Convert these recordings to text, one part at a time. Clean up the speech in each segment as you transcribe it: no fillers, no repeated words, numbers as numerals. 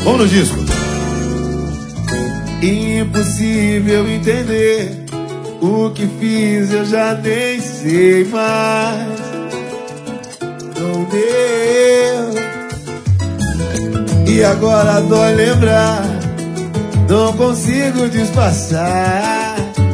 Vamos no disco. Impossível entender o que fiz, eu já nem sei mais. Não deu. E agora dói lembrar, não consigo disfarçar.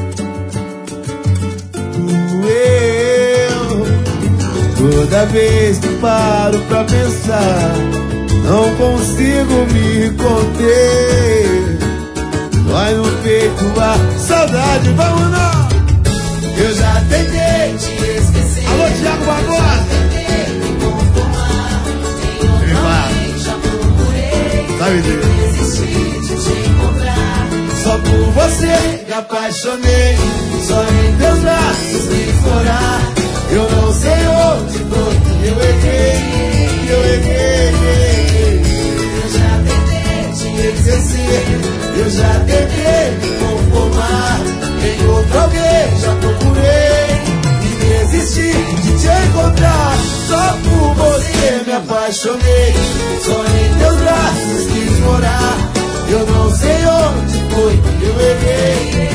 Toda vez que paro pra pensar, não consigo me conter. Dói no peito a saudade, vamos lá! Eu já tentei te esquecer. Alô, Thiago Barbosa! Me fala. Já procurei, sabe desisti de te encontrar. Só por você me apaixonei, só em teus braços me florar. Eu não sei onde foi que eu errei. Eu já tentei te esquecer, eu já tentei me conformar. Em outro alguém já procurei e desisti de te encontrar. Só por você me apaixonei, só em teus braços quis morar. Eu não sei onde foi que eu errei.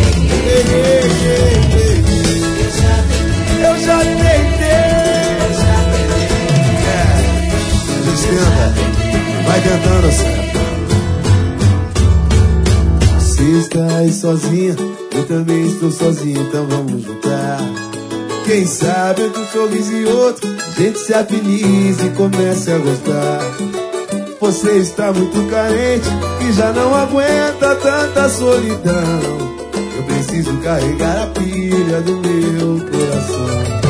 Eu já tentei. A gente tenta, vai tentando certo. Você está aí sozinha, eu também estou sozinho, então vamos juntar. Quem sabe entre um sorriso e outro, a gente se afiniza e começa a gostar. Você está muito carente e já não aguenta tanta solidão. Eu preciso carregar a pilha do meu coração.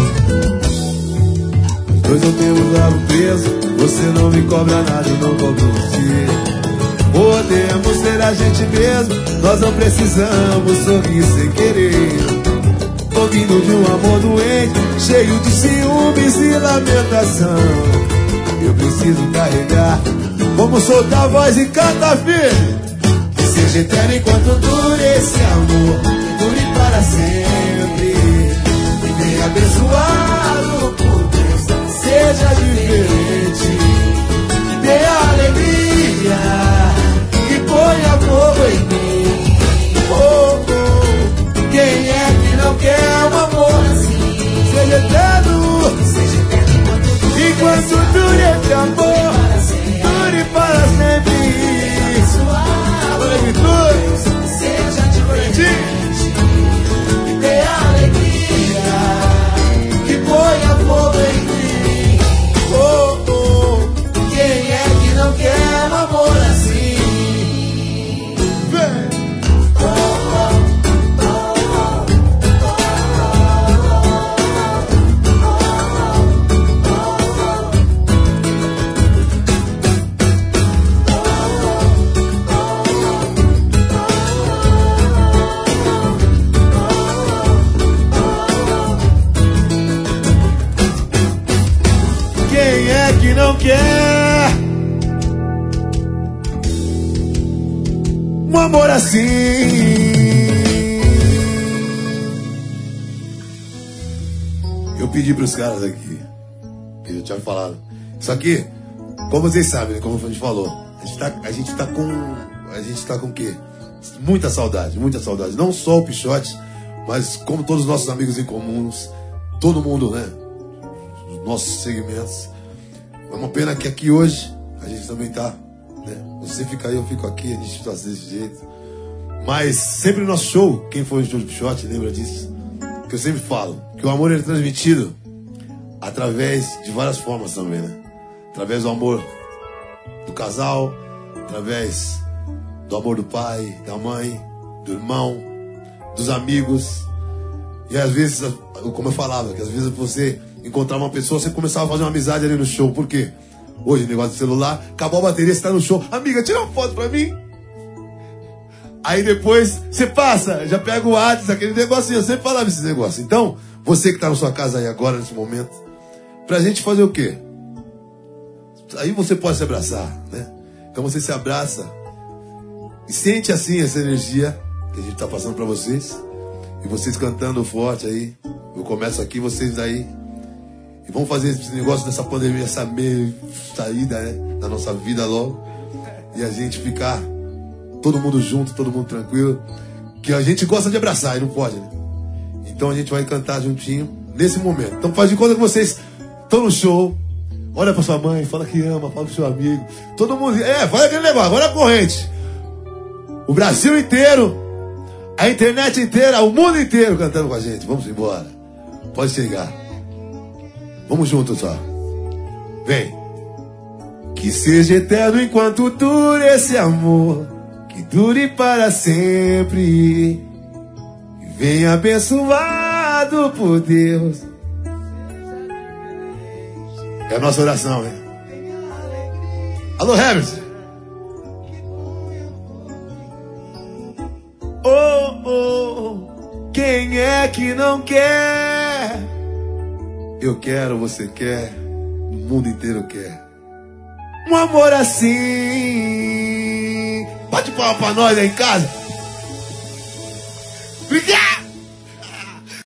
Os dois não temos algo preso, você não me cobra nada e não cobro você. Podemos ser a gente mesmo, nós não precisamos sorrir sem querer. Tô vindo de um amor doente, cheio de ciúmes e lamentação. Eu preciso carregar, vamos soltar a voz e canta firme. Que seja eterno enquanto dure esse amor, que dure para sempre. E bem abençoado por Deus, seja diferente. Que dê alegria, que ponha fogo em mim. Oh, oh. Quem é que não quer um amor assim? Seja eterno, enquanto dure esse amor, dure para sempre. Seja diferente, que dê alegria, que ponha fogo em mim. Oh, oh. Quem é que não quer um amor assim? Vem. Não quer um amor assim. Eu pedi para os caras aqui, que eu tinha falado, isso aqui, como vocês sabem, como a gente falou, a gente tá com o quê? Muita saudade, não só o Pichote, mas como todos os nossos amigos em comuns, todo mundo, né, os nossos segmentos. É uma pena que aqui hoje a gente também tá, né? Você fica aí, eu fico aqui, a gente tá desse jeito. Mas sempre no nosso show, quem foi no show de Pichote lembra disso. Que eu sempre falo, que o amor é transmitido através de várias formas também, né? Através do amor do casal, através do amor do pai, da mãe, do irmão, dos amigos. E às vezes, como eu falava, que às vezes você encontrar uma pessoa, você começava a fazer uma amizade ali no show. Por quê? Hoje, negócio de celular, acabou a bateria, você tá no show. Amiga, tira uma foto pra mim. Aí depois, você passa, já pega o WhatsApp, aquele negocinho. Eu sempre falava esses negócios. Então, você que tá na sua casa aí agora, nesse momento, pra gente fazer o quê? Aí você pode se abraçar, né? Então você se abraça e sente assim essa energia que a gente tá passando pra vocês. E vocês cantando forte aí. Eu começo aqui, vocês aí. E vamos fazer esse negócio dessa pandemia, essa meio saída, né, da nossa vida logo. e a gente ficar todo mundo junto, todo mundo tranquilo. Que a gente gosta de abraçar e não pode, né? Então a gente vai cantar juntinho nesse momento. Então faz de conta que vocês estão no show. Olha pra sua mãe, fala que ama, fala pro seu amigo. Todo mundo. Fala aquele negócio, agora a corrente. O Brasil inteiro, a internet inteira, o mundo inteiro cantando com a gente. Vamos embora. Pode chegar. Vamos juntos, ó. Vem. Que seja eterno enquanto dure esse amor. Que dure para sempre. E venha abençoado por Deus. É a nossa oração, hein? Alô, Herbert. Quem é que não quer? Eu quero, você quer, o mundo inteiro quer. Um amor assim. Bate palma pra nós aí em casa. Obrigado!